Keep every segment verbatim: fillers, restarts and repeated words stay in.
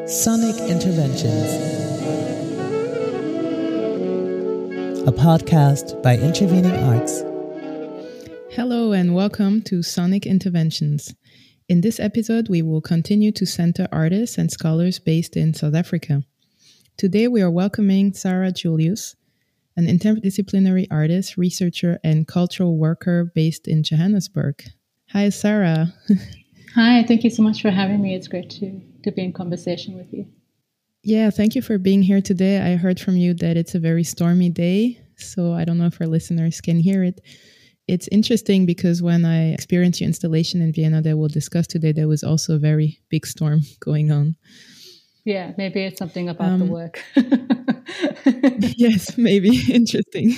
Sonic Interventions, a podcast by Intervening Arts. Hello and welcome to Sonic Interventions. In this episode, we will continue to center artists and scholars based in South Africa. Today, we are welcoming Sarah Julius, an interdisciplinary artist, researcher, and cultural worker based in Johannesburg. Hi, Sarah. Hi, thank you so much for having me. It's great to, to be in conversation with you. Yeah, thank you for being here today. I heard from you that it's a very stormy day, so I don't know if our listeners can hear it. It's interesting because when I experienced your installation in Vienna that we'll discuss today, there was also a very big storm going on. Yeah, maybe it's something about um, the work. Yes, maybe. Interesting.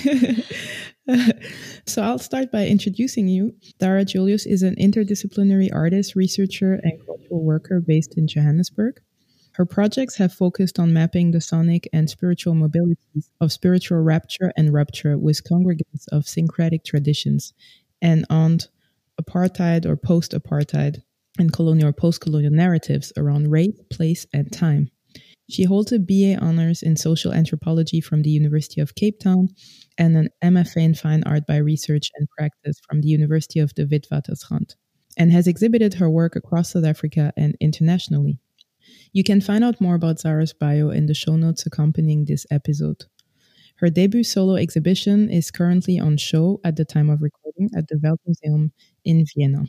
So I'll start by introducing you. Sarah Julius is an interdisciplinary artist, researcher, and cultural worker based in Johannesburg. Her projects have focused on mapping the sonic and spiritual mobilities of spiritual rapture and rupture with congregants of syncretic traditions and on apartheid or post-apartheid and colonial or post-colonial narratives around race, place, and time. She holds a B A honors in social anthropology from the University of Cape Town and an M F A in fine art by research and practice from the University of the Witwatersrand, and has exhibited her work across South Africa and internationally. You can find out more about Sarah's bio in the show notes accompanying this episode. Her debut solo exhibition is currently on show at the time of recording at the Weltmuseum in Vienna.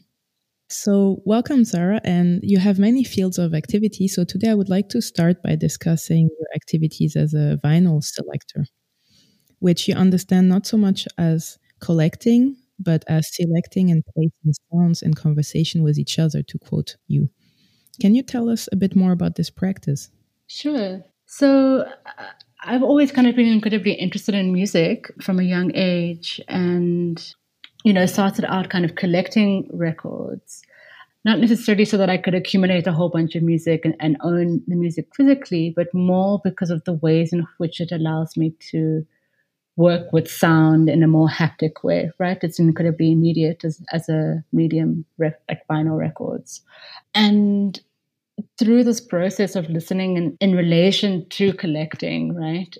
So welcome, Sarah, and you have many fields of activity. So today I would like to start by discussing your activities as a vinyl selector, which you understand not so much as collecting, but as selecting and placing sounds in conversation with each other, to quote you. Can you tell us a bit more about this practice? Sure. So uh, I've always kind of been incredibly interested in music from a young age and, you know, started out kind of collecting records, not necessarily so that I could accumulate a whole bunch of music and, and own the music physically, but more because of the ways in which it allows me to work with sound in a more haptic way, right? It's incredibly immediate as, as a medium, rec- like vinyl records. And through this process of listening in, in relation to collecting, right,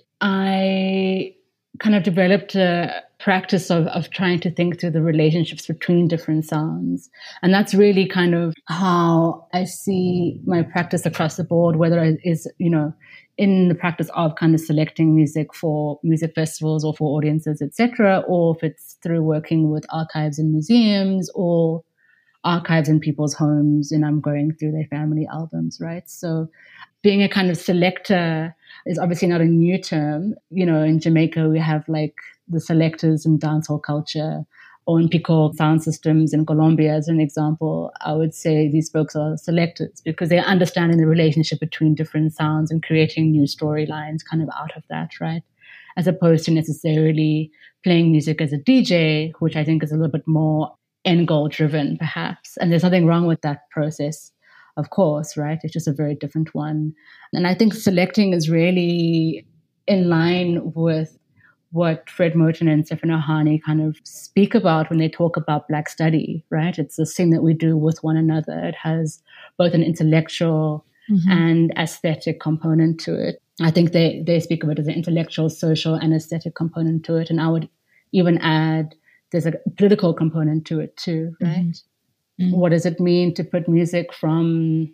I kind of developed a practice of, of trying to think through the relationships between different sounds. And that's really kind of how I see my practice across the board, whether it is, you know, in the practice of kind of selecting music for music festivals or for audiences, et cetera, or if it's through working with archives in museums or archives in people's homes and I'm going through their family albums, right? So being a kind of selector is obviously not a new term. You know, in Jamaica, we have like the selectors in dancehall culture, or in Pico sound systems in Colombia, as an example. I would say these folks are selectors because they're understanding the relationship between different sounds and creating new storylines kind of out of that, right? As opposed to necessarily playing music as a D J, which I think is a little bit more end goal driven, perhaps. And there's nothing wrong with that process, of course, right? It's just a very different one. And I think selecting is really in line with what Fred Moten and Stefano Hani kind of speak about when they talk about Black study, right? It's this thing that we do with one another. It has both an intellectual mm-hmm. and aesthetic component to it. I think they, they speak of it as an intellectual, social, and aesthetic component to it. And I would even add there's a political component to it too, right? Mm-hmm. Mm-hmm. What does it mean to put music from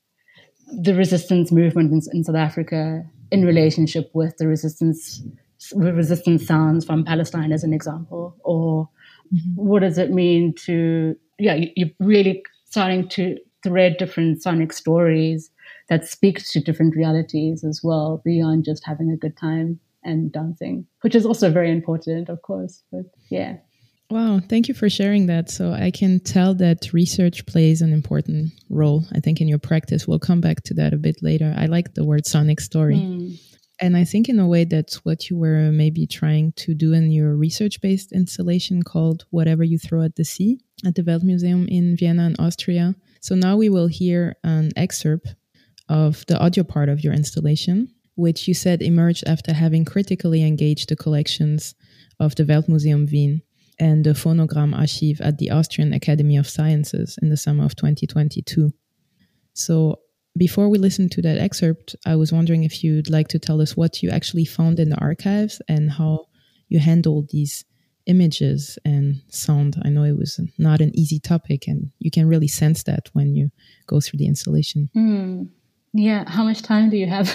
the resistance movement in, in South Africa in relationship with the resistance resistance sounds from Palestine, as an example? Or mm-hmm. what does it mean to, yeah, you, you're really starting to thread different sonic stories that speak to different realities as well, beyond just having a good time and dancing, which is also very important, of course. But yeah. Wow, thank you for sharing that. So I can tell that research plays an important role, I think, in your practice. We'll come back to that a bit later. I like the word sonic story. Mm. And I think in a way that's what you were maybe trying to do in your research-based installation called Whatever You Throw at the Sea at the Weltmuseum in Vienna in Austria. So now we will hear an excerpt of the audio part of your installation, which you said emerged after having critically engaged the collections of the Weltmuseum Wien and the Phonogram Archive at the Austrian Academy of Sciences in the summer of twenty twenty-two. So before we listen to that excerpt, I was wondering if you'd like to tell us what you actually found in the archives and how you handled these images and sound. I know it was not an easy topic, and you can really sense that when you go through the installation. Mm. Yeah, how much time do you have?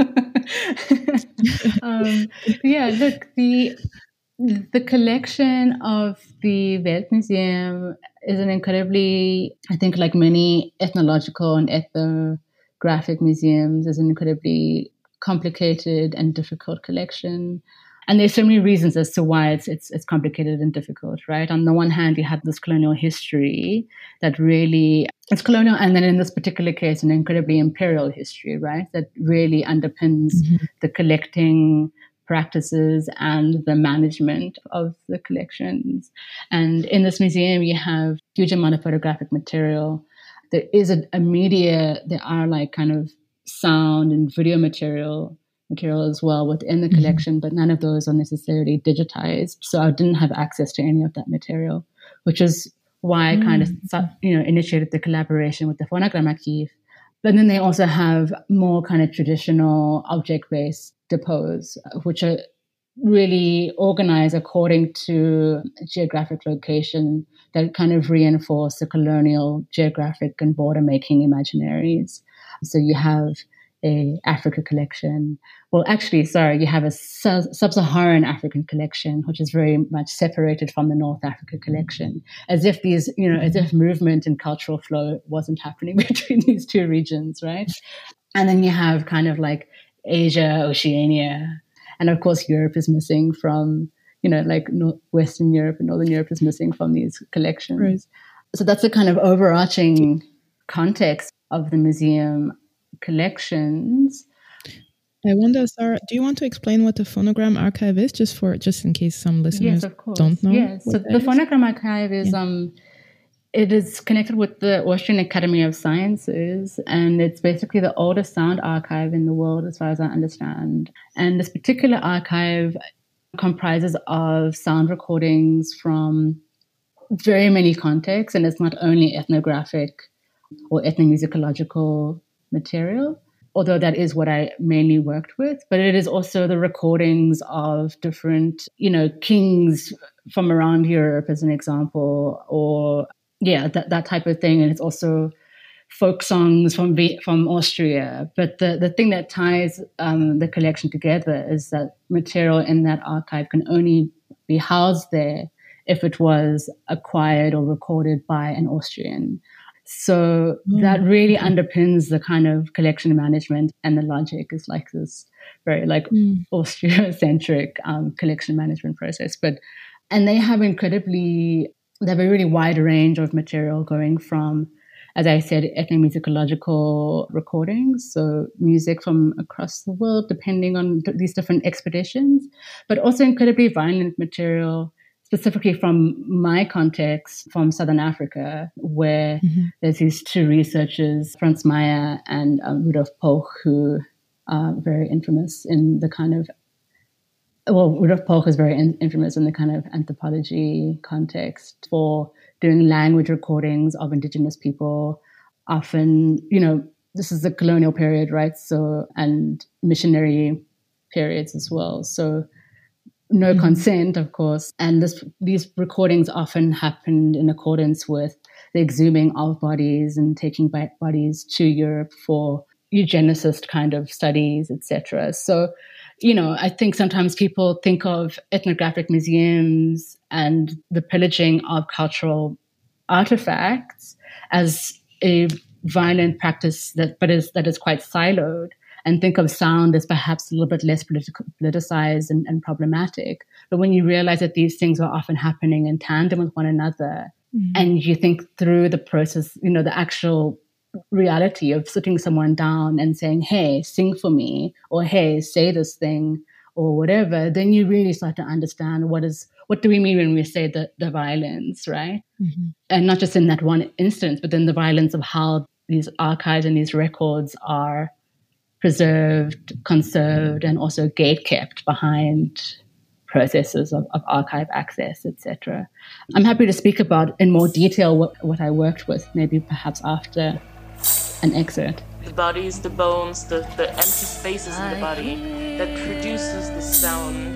um, yeah, look, the the collection of the Weltmuseum is an incredibly, I think, like many ethnological and ethnographic museums, is an incredibly complicated and difficult collection. And there's so many reasons as to why it's it's it's complicated and difficult, right? On the one hand, you have this colonial history that really, it's colonial, and then in this particular case, an incredibly imperial history, right? That really underpins mm-hmm. the collecting practices and the management of the collections. And in this museum, you have a huge amount of photographic material. There is a, a media, there are like kind of sound and video material material as well within the collection, mm-hmm. but none of those are necessarily digitized. So I didn't have access to any of that material, which is why I mm-hmm. kind of, you know, initiated the collaboration with the Phonogram-Archiv. But then they also have more kind of traditional object-based depots, which are really organized according to geographic location that kind of reinforce the colonial geographic and border-making imaginaries. So you have a Africa collection. Well, actually, sorry, you have a sub-Saharan African collection, which is very much separated from the North Africa collection, as if these, you know, as if movement and cultural flow wasn't happening between these two regions, right? And then you have kind of like Asia, Oceania, and of course Europe is missing from, you know, like Western Europe and Northern Europe is missing from these collections. Right. So that's the kind of overarching context of the museum collections. I wonder, Sarah, do you want to explain what the Phonogram-Archiv is, just for just in case some listeners yes, of course. don't know? Yes, so the Phonogram-Archiv is yeah. um, it is connected with the Austrian Academy of Sciences, and it's basically the oldest sound archive in the world, as far as I understand. And this particular archive comprises of sound recordings from very many contexts, and it's not only ethnographic or ethnomusicological material, although that is what I mainly worked with, but it is also the recordings of different, you know, kings from around Europe, as an example, or yeah, that, that type of thing. And it's also folk songs from from Austria. But the, the thing that ties um, the collection together is that material in that archive can only be housed there if it was acquired or recorded by an Austrian. So mm. that really underpins the kind of collection management, and the logic is like this very like mm. Austria-centric um, collection management process. But and they have incredibly, they have a really wide range of material going from, as I said, ethnomusicological recordings, so music from across the world, depending on th- these different expeditions, but also incredibly violent material, specifically from my context, from Southern Africa, where mm-hmm. there's these two researchers, Frans Meyer and um, Rudolf Polk, who are very infamous in the kind of, well, Rudolf Polk is very in- infamous in the kind of anthropology context for doing language recordings of indigenous people. Often, you know, this is the colonial period, right? So, and missionary periods as well. So, no mm-hmm. consent, of course. And this, these recordings often happened in accordance with the exhuming of bodies and taking back bodies to Europe for eugenicist kind of studies, et cetera. So, you know, I think sometimes people think of ethnographic museums and the pillaging of cultural artifacts as a violent practice that, but is that is quite siloed, and think of sound as perhaps a little bit less political, politicized and, and problematic. But when you realize that these things are often happening in tandem with one another, mm-hmm. and you think through the process, you know, the actual reality of sitting someone down and saying, hey, sing for me, or hey, say this thing, or whatever, then you really start to understand what is, what do we mean when we say the, the violence, right? Mm-hmm. And not just in that one instance, but then the violence of how these archives and these records are preserved, conserved, and also gate-kept behind processes of, of archive access, et cetera. I'm happy to speak about in more detail what, what I worked with, maybe perhaps after an excerpt. The body is the bones, the, the empty spaces in the body that produces the sound.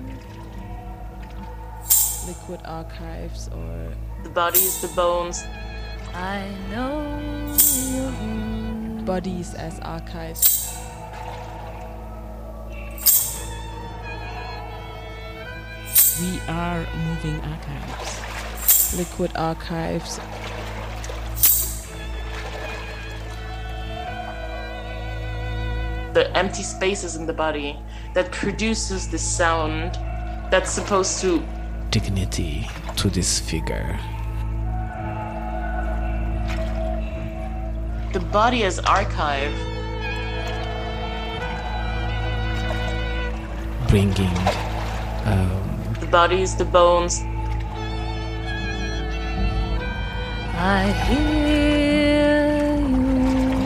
Liquid archives or... The body is the bones. I know you. Bodies as archives. We are moving archives. Liquid archives. The empty spaces in the body that produces the sound that's supposed to... Dignity to this figure. The body as archive. Bringing... Um, the body is the bones. I hear you.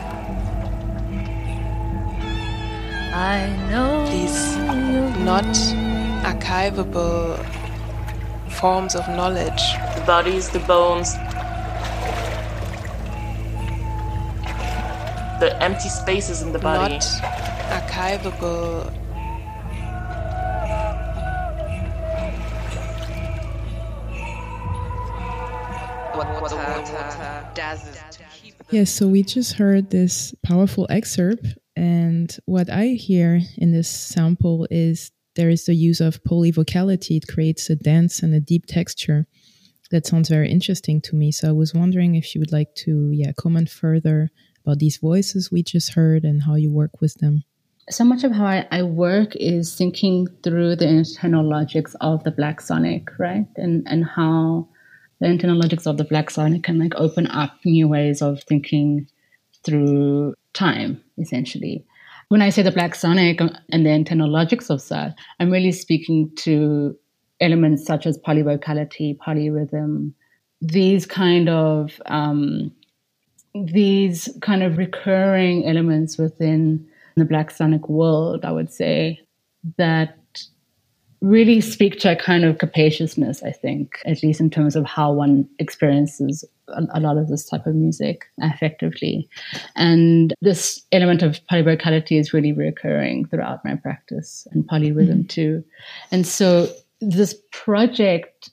I know these not archivable forms of knowledge. The body is the bones. The empty spaces in the body. Not archivable. Yes, so we just heard this powerful excerpt, and what I hear in this sample is there is the use of polyvocality. It creates a dense and a deep texture. That sounds very interesting to me. So I was wondering if you would like to yeah, comment further about these voices we just heard and how you work with them. So much of how I, I work is thinking through the internal logics of the Black Sonic, right? And and how the internal logics of the Black Sonic can like open up new ways of thinking through time, essentially. When I say the Black Sonic and the internal logics of that, I'm really speaking to elements such as polyvocality, polyrhythm, these kind of um, these kind of recurring elements within the Black Sonic world, I would say, that really speak to a kind of capaciousness, I think, at least in terms of how one experiences a, a lot of this type of music effectively. And this element of polyvocality is really recurring throughout my practice, and polyrhythm mm-hmm. too. And so this project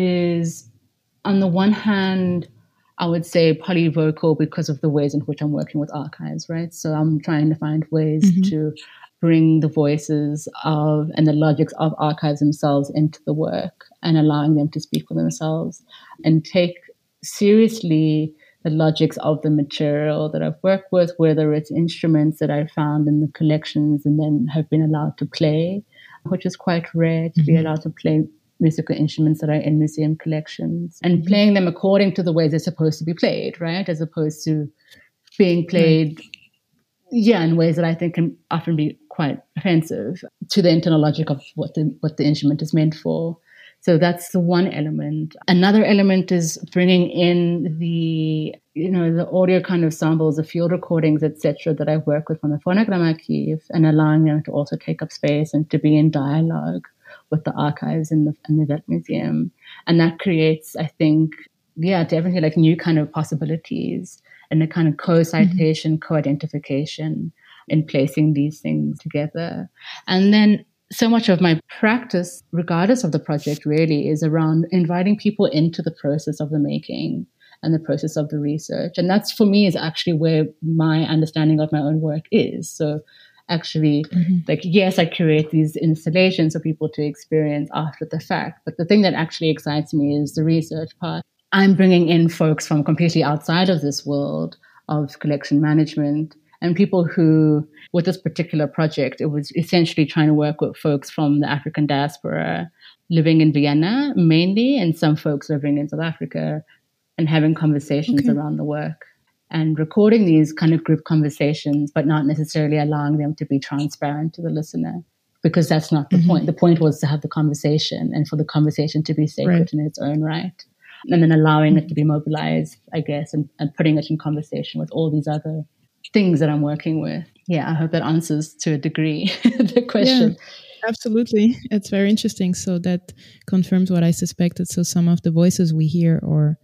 is, on the one hand, I would say polyvocal because of the ways in which I'm working with archives, right? So I'm trying to find ways mm-hmm. to bring the voices of and the logics of archives themselves into the work and allowing them to speak for themselves and take seriously the logics of the material that I've worked with, whether it's instruments that I found in the collections and then have been allowed to play, which is quite rare to mm-hmm. be allowed to play musical instruments that are in museum collections, and mm-hmm. playing them according to the ways they're supposed to be played, right? As opposed to being played, right. yeah, in ways that I think can often be quite offensive to the internal logic of what the what the instrument is meant for. So that's the one element. Another element is bringing in the, you know, the audio kind of samples, the field recordings, et cetera, that I work with from the Phonogrammarchiv, and allowing them to also take up space and to be in dialogue with the archives in the in the Weltmuseum. And that creates, I think, yeah, definitely like new kind of possibilities and a kind of co-citation, mm-hmm. co-identification in placing these things together. And then so much of my practice, regardless of the project, really is around inviting people into the process of the making and the process of the research. And that's, for me, is actually where my understanding of my own work is. So actually, mm-hmm. like, yes, I create these installations for people to experience after the fact. But the thing that actually excites me is the research part. I'm bringing in folks from completely outside of this world of collection management, and people who, with this particular project, it was essentially trying to work with folks from the African diaspora living in Vienna mainly, and some folks living in South Africa, and having conversations okay. around the work and recording these kind of group conversations, but not necessarily allowing them to be transparent to the listener, because that's not the mm-hmm. point. The point was to have the conversation and for the conversation to be sacred right. in its own right. And then allowing mm-hmm. it to be mobilized, I guess, and, and putting it in conversation with all these other things that I'm working with. Yeah, I hope that answers to a degree the question. Yeah, absolutely. It's very interesting. So that confirms what I suspected. So some of the voices we hear are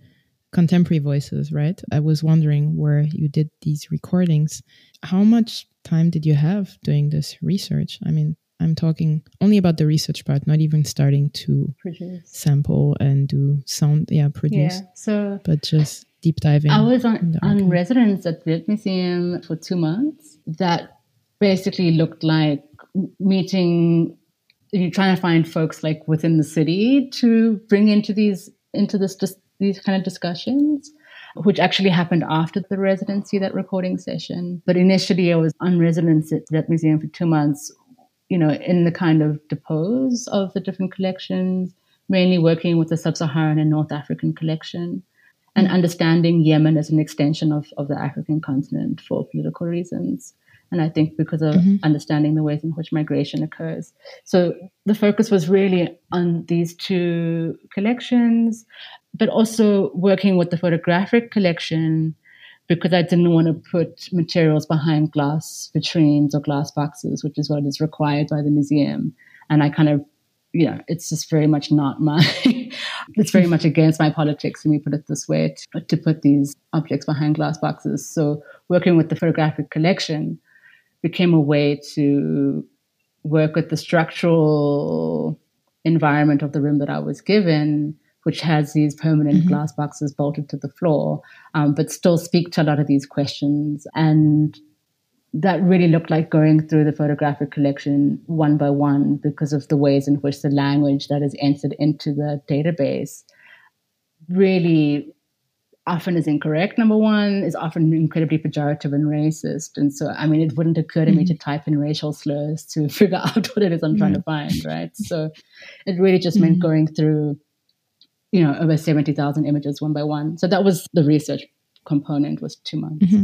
contemporary voices, right? I was wondering where you did these recordings. How much time did you have doing this research? I mean, I'm talking only about the research part, not even starting to produce, sample and do sound, yeah, produce. Yeah, so but just deep diving. I was on, on residence at the Museum for two months. That basically looked like meeting, you're trying to find folks like within the city to bring into these, into this, these kind of discussions, which actually happened after the residency, that recording session. But initially I was on residence at that museum for two months, you know, in the kind of depose of the different collections, mainly working with the Sub-Saharan and North African collection and understanding Yemen as an extension of, of the African continent for political reasons. And I think because of mm-hmm. understanding the ways in which migration occurs. So the focus was really on these two collections, but also working with the photographic collection because I didn't want to put materials behind glass vitrines or glass boxes, which is what is required by the museum. And I kind of, you know, it's just very much not my, it's very much against my politics, let me put it this way, to, to put these objects behind glass boxes. So working with the photographic collection became a way to work with the structural environment of the room that I was given, which has these permanent mm-hmm. glass boxes bolted to the floor, um, but still speak to a lot of these questions. And that really looked like going through the photographic collection one by one because of the ways in which the language that is entered into the database really often is incorrect, number one, is often incredibly pejorative and racist. And so, I mean, it wouldn't occur to mm-hmm. me to type in racial slurs to figure out what it is I'm trying mm-hmm. to find, right? So it really just mm-hmm. meant going through, you know, over seventy thousand images one by one. So that was the research component, was two months. Mm-hmm.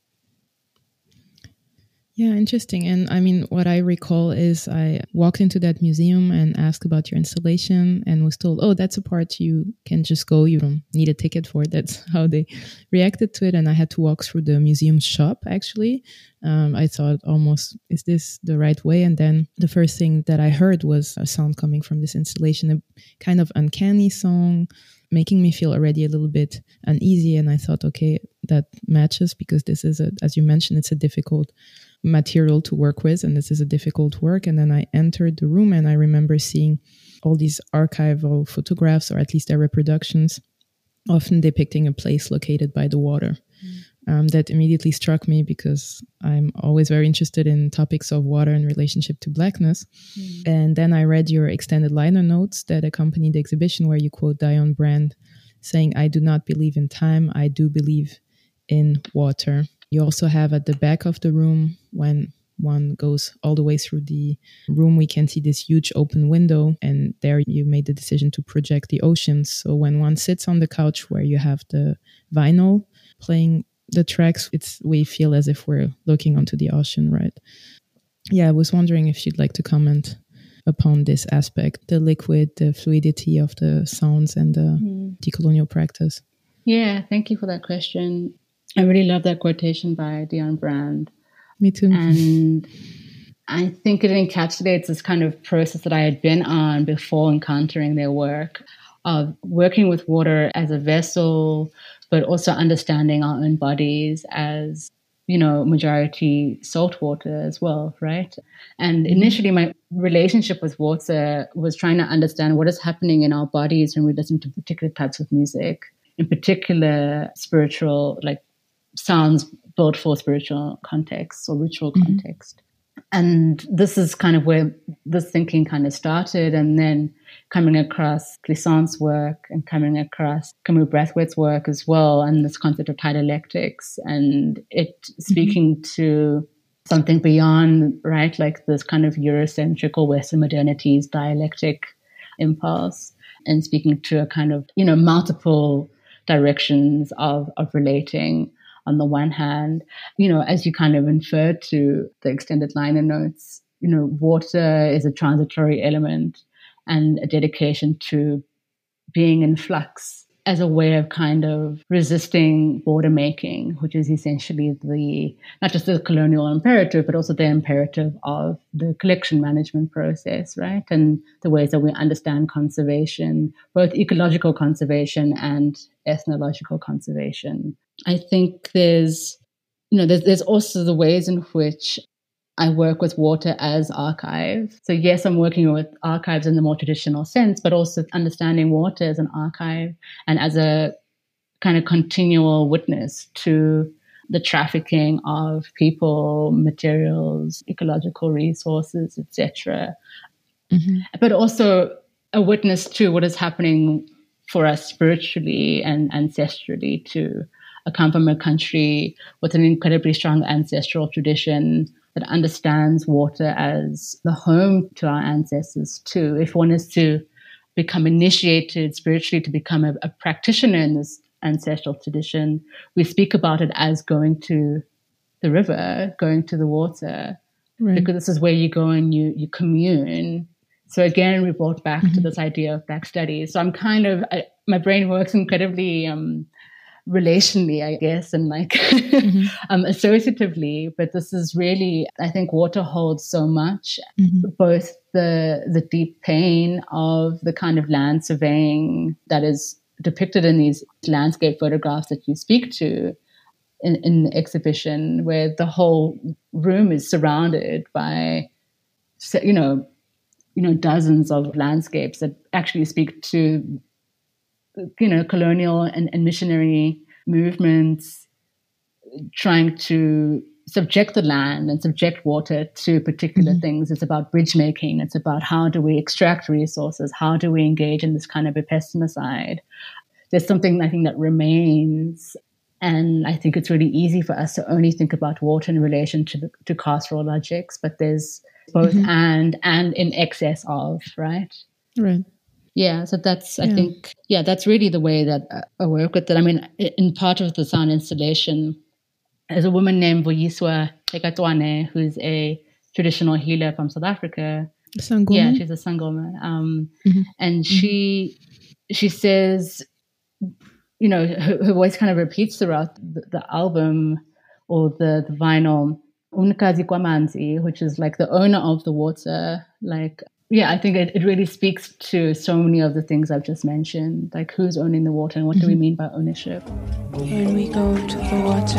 Yeah, interesting. And I mean, what I recall is I walked into that museum and asked about your installation and was told, oh, that's a part you can just go. You don't need a ticket for it. That's how they reacted to it. And I had to walk through the museum shop, actually. Um, I thought almost, is this the right way? And then the first thing that I heard was a sound coming from this installation, a kind of uncanny song, making me feel already a little bit uneasy. And I thought, okay, that matches because this is, a, as you mentioned, it's a difficult material to work with, and this is a difficult work. And then I entered the room and I remember seeing all these archival photographs, or at least their reproductions, often depicting a place located by the water. Mm. Um, that immediately struck me because I'm always very interested in topics of water in relationship to Blackness. Mm. And then I read your extended liner notes that accompany the exhibition, where you quote Diane Brand saying, "I do not believe in time, I do believe in water." You also have at the back of the room, when one goes all the way through the room, we can see this huge open window, and there you made the decision to project the oceans. So when one sits on the couch where you have the vinyl playing the tracks, it's we feel as if we're looking onto the ocean, right? Yeah, I was wondering if you'd like to comment upon this aspect, the liquid, the fluidity of the sounds and the mm. decolonial practice. Yeah, thank you for that question. I really love that quotation by Diane Brand. Me too. And I think it encapsulates this kind of process that I had been on before encountering their work, of working with water as a vessel, but also understanding our own bodies as, you know, majority salt water as well, right? And initially my relationship with water was trying to understand what is happening in our bodies when we listen to particular types of music, in particular spiritual, like sounds built for spiritual context or ritual mm-hmm. context. And this is kind of where this thinking kind of started. And then coming across Glissant's work and coming across Camus Brathwaite's work as well, and this concept of dialectics, and it speaking mm-hmm. to something beyond, right, like this kind of Eurocentric or Western modernity's dialectic impulse, and speaking to a kind of, you know, multiple directions of, of relating. On the one hand, you know, as you kind of inferred to the extended liner notes, you know, water is a transitory element and a dedication to being in flux as a way of kind of resisting border making, which is essentially the, not just the colonial imperative, but also the imperative of the collection management process, right? And the ways that we understand conservation, both ecological conservation and ethnological conservation. I think there's, you know, there's, there's also the ways in which I work with water as archive. So yes, I'm working with archives in the more traditional sense, but also understanding water as an archive and as a kind of continual witness to the trafficking of people, materials, ecological resources, et cetera. Mm-hmm. But also a witness to what is happening for us spiritually and ancestrally too. I come from a country with an incredibly strong ancestral tradition that understands water as the home to our ancestors too. If one is to become initiated spiritually, to become a, a practitioner in this ancestral tradition, we speak about it as going to the river, going to the water, right. Because this is where you go and you, you commune. So again, we brought back mm-hmm. to this idea of Black studies. So I'm kind of, I, my brain works incredibly um, relationally, I guess, and like mm-hmm. um, associatively. But this is really, I think water holds so much, mm-hmm. both the the deep pain of the kind of land surveying that is depicted in these landscape photographs that you speak to in, in the exhibition, where the whole room is surrounded by, you know, you know, dozens of landscapes that actually speak to, you know, colonial and, and missionary movements trying to subject the land and subject water to particular mm-hmm. things. It's about bridge making. It's about how do we extract resources? How do we engage in this kind of epistemicide? There's something I think that remains, and I think it's really easy for us to only think about water in relation to the, to carceral logics, but there's both mm-hmm. and and in excess of, right? Right. Yeah, so that's, I yeah. think, yeah, that's really the way that I work with it. I mean, in part of the sound installation, there's a woman named Vuyiswa Tekatwane, who's a traditional healer from South Africa. Sangoma? Yeah, she's a Sangoma. Um, mm-hmm. And mm-hmm. she she says, you know, her, her voice kind of repeats throughout the, the album or the, the vinyl, Umnikazi Kwamanzi, which is like the owner of the water, like, yeah, I think it, it really speaks to so many of the things I've just mentioned, like who's owning the water and what mm-hmm. do we mean by ownership. When we go to the water,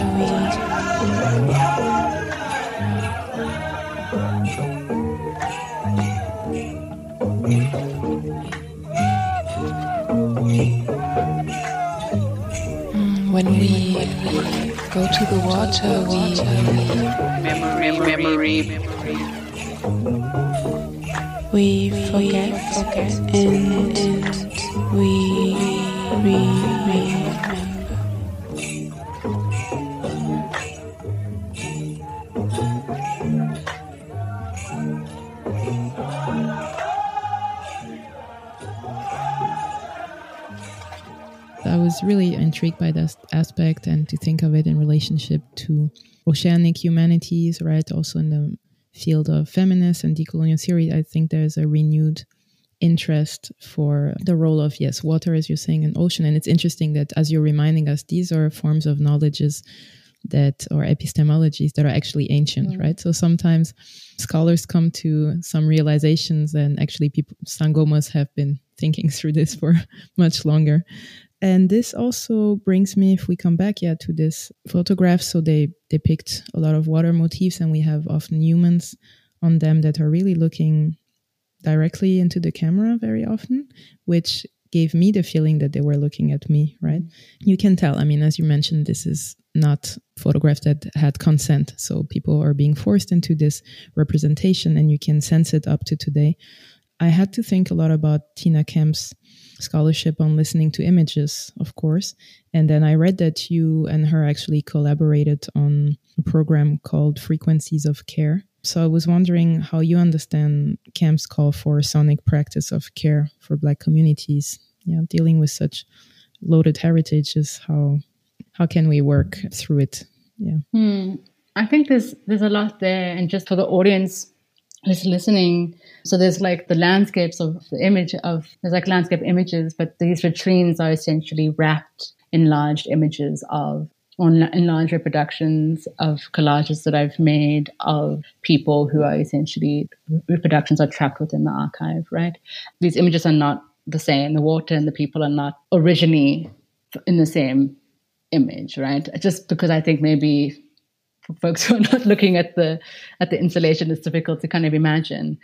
we... When we go to the water, we... Memory, memory, memory. We forget, forget and, and we remember. I was really intrigued by this aspect and to think of it in relationship to oceanic humanities, right? Also in the field of feminist and decolonial theory, I think there's a renewed interest for the role of, yes, water, as you're saying, and ocean. And it's interesting that, as you're reminding us, these are forms of knowledges that, or epistemologies that are actually ancient, mm. right? So sometimes scholars come to some realizations, and actually people, Sangomas have been thinking through this for much longer. And this also brings me, if we come back, yeah, to this photograph. So they depict a lot of water motifs, and we have often humans on them that are really looking directly into the camera very often, which gave me the feeling that they were looking at me, right? You can tell, I mean, as you mentioned, this is not photographs that had consent. So people are being forced into this representation, and you can sense it up to today. I had to think a lot about Tina Kemp's scholarship on listening to images, of course. And then I read that you and her actually collaborated on a program called Frequencies of Care. So I was wondering how you understand Kemp's call for sonic practice of care for Black communities. Yeah, dealing with such loaded heritages, how how can we work through it? Yeah. Hmm. I think there's there's a lot there, and just for the audience who's listening. So there's like the landscapes of the image of, there's like landscape images, but these latrines are essentially wrapped, enlarged images of, on enlarged reproductions of collages that I've made of people who are essentially, reproductions are trapped within the archive, right? These images are not the same. The water and the people are not originally in the same image, right? Just because I think maybe for folks who are not looking at the at the installation, it's difficult to kind of imagine.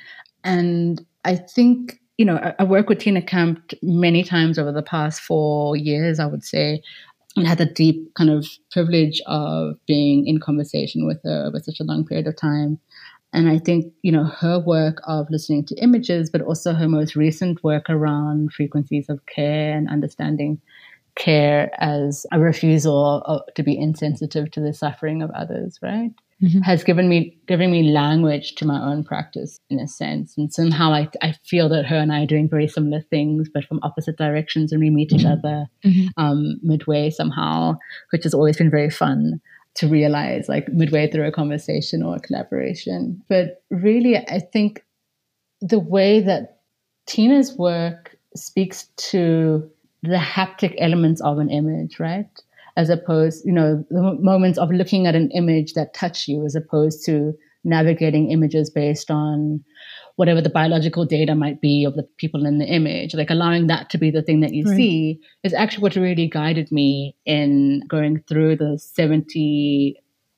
And I think, you know, I, I work with Tina Camp many times over the past four years, I would say, and had the deep kind of privilege of being in conversation with her over such a long period of time. And I think, you know, her work of listening to images, but also her most recent work around frequencies of care and understanding care as a refusal of, to be insensitive to the suffering of others, right? Mm-hmm. Has given me given me language to my own practice in a sense. And somehow I, I feel that her and I are doing very similar things, but from opposite directions, and we meet each other mm-hmm. um, midway somehow, which has always been very fun to realize, like midway through a conversation or a collaboration. But really, I think the way that Tina's work speaks to the haptic elements of an image, right? As opposed, you know, the moments of looking at an image that touch you, as opposed to navigating images based on whatever the biological data might be of the people in the image, like allowing that to be the thing that you right. see, is actually what really guided me in going through the seventy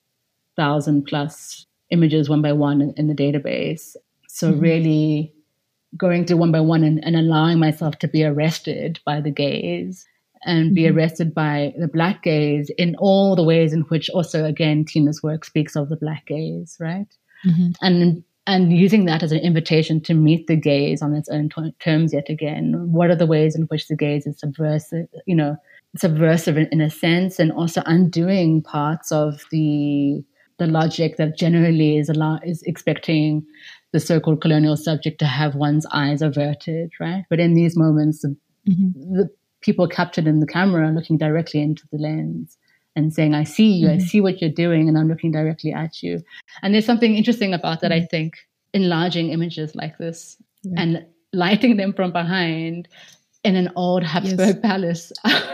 thousand plus images one by one in, in the database. So mm-hmm. really going through one by one and, and allowing myself to be arrested by the gaze and be mm-hmm. arrested by the Black gaze in all the ways in which also, again, Tina's work speaks of the Black gaze, right? Mm-hmm. And and using that as an invitation to meet the gaze on its own t- terms yet again. What are the ways in which the gaze is subversive, you know, subversive in, in a sense, and also undoing parts of the the logic that generally is allow, is expecting the so-called colonial subject to have one's eyes averted, right? But in these moments, the, mm-hmm. the people captured in the camera looking directly into the lens and saying, I see you, mm-hmm. I see what you're doing, and I'm looking directly at you. And there's something interesting about that, mm-hmm. I think, enlarging images like this yeah. and lighting them from behind in an old Habsburg yes. palace.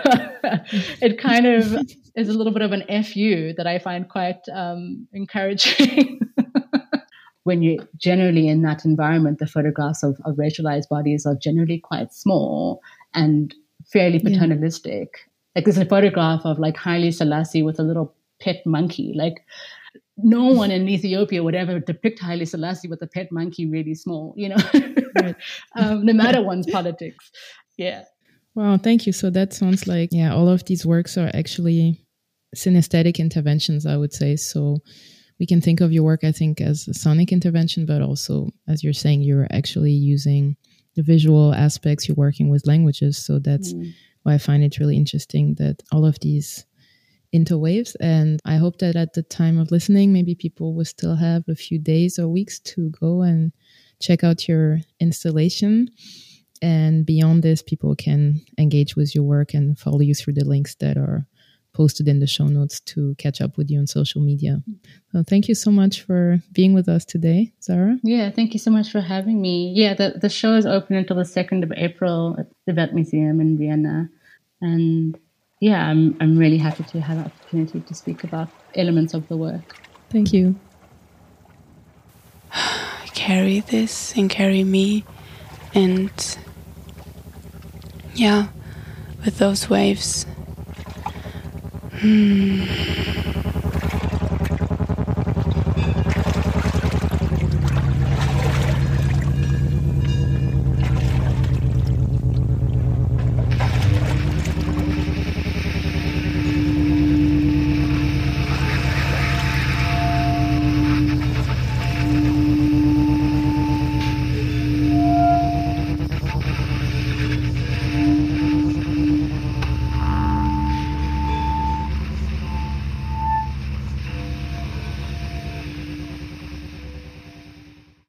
It kind of is a little bit of an F U that I find quite um, encouraging. When you're generally in that environment, the photographs of, of racialized bodies are generally quite small and fairly paternalistic. Yeah. Like there's a photograph of like Haile Selassie with a little pet monkey. Like no one in Ethiopia would ever depict Haile Selassie with a pet monkey really small, you know, right. um, no matter one's politics. Yeah. Wow, thank you. So that sounds like, yeah, all of these works are actually synesthetic interventions, I would say. So we can think of your work, I think, as a sonic intervention, but also, as you're saying, you're actually using the visual aspects. You're working with languages. So that's mm. why I find it really interesting that all of these interwaves. And I hope that at the time of listening, maybe people will still have a few days or weeks to go and check out your installation. And beyond this, people can engage with your work and follow you through the links that are posted in the show notes to catch up with you on social media. So thank you so much for being with us today, Zara. Yeah, thank you so much for having me. Yeah, the, the show is open until the second of April at the Weltmuseum in Vienna. And yeah, I'm I'm really happy to have the opportunity to speak about elements of the work. Thank you. Carry this and carry me. And yeah, with those waves. Hmm.